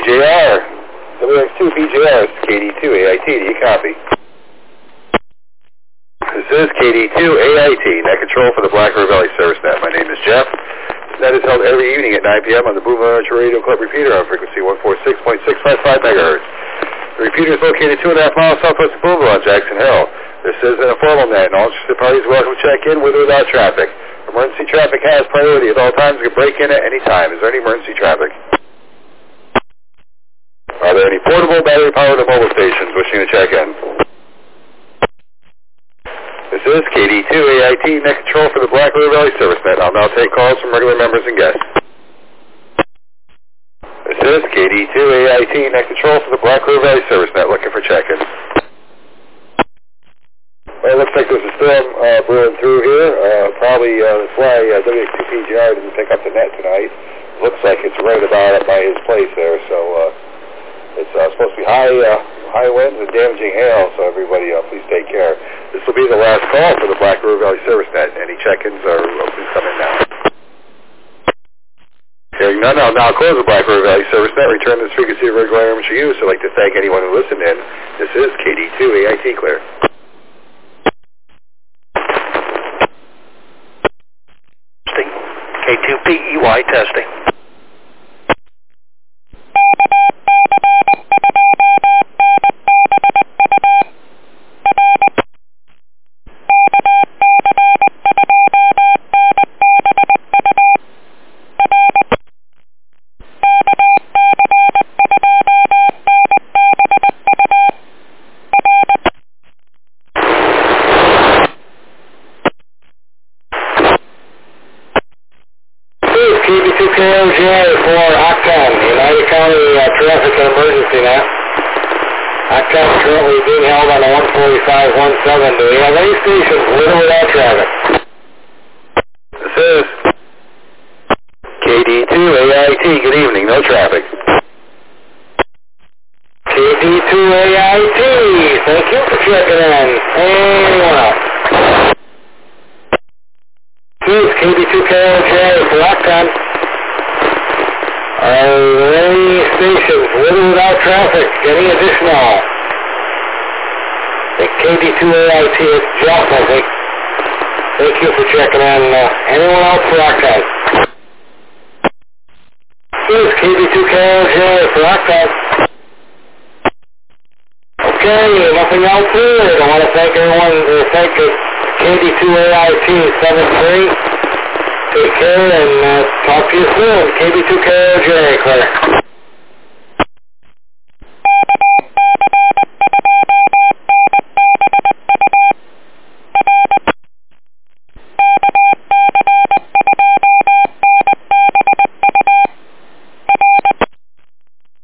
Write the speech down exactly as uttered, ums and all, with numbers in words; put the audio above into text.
J R. W X two B J R, this is K D two A I T. Do you copy? This is K D two A I T, net control for the Black River Valley Service Net. My name is Jeff. That is held every evening at nine P M on the Boom Archer Radio Club repeater on frequency one forty-six point six five five megahertz. The repeater is located two and a half miles southwest of Boomville on Jackson Hill. This is an informal net, and all interested parties are welcome to check in with or without traffic. Emergency traffic has priority at all times. You can break in at any time. Is there any emergency traffic? Are there any portable battery-powered mobile stations wishing to check in? This is K D two A I T, net control for the Black River Valley Service Net. I'll now take calls from regular members and guests. This is K D two A I T, net control for the Black River Valley Service Net, looking for check-in. Well, it looks like there's a storm uh, brewing through here. Uh, probably uh, that's why uh, W X two P G R didn't pick up the net tonight. Looks like it's right about up by his place there, so uh, it's uh, supposed to be high uh, high winds and damaging hail, so everybody uh, please take care. This will be the last call for the Black River Valley Service Net. Any check-ins are uh, please come in now. Hearing none, I'll now close the Black River Valley Service Net. Return this frequency of regular amateur use. I'd like to thank anyone who listened in. This is K D two A I T clear. K two P E Y testing. K B two K O J for Octan, United County uh, Traffic and Emergency Net. Octan currently being held on the one forty-five one seven. Do we have any stations with or without traffic? This is K D two A I T. Good evening. No traffic. K D two A I T. Thank you for checking in. Anyone else? This is K D two K O J for Octan. Are there any stations with or without traffic? Any additional? I think K D two A I T is Jeff, I think. Thank you for checking in. Uh, anyone else for Octan? This is K D two K O J for Octan. Okay, nothing else here. I want to thank everyone. Uh, thank K D two A I T seven three. Take care and uh, talk to you soon. K B two K O J, Claire.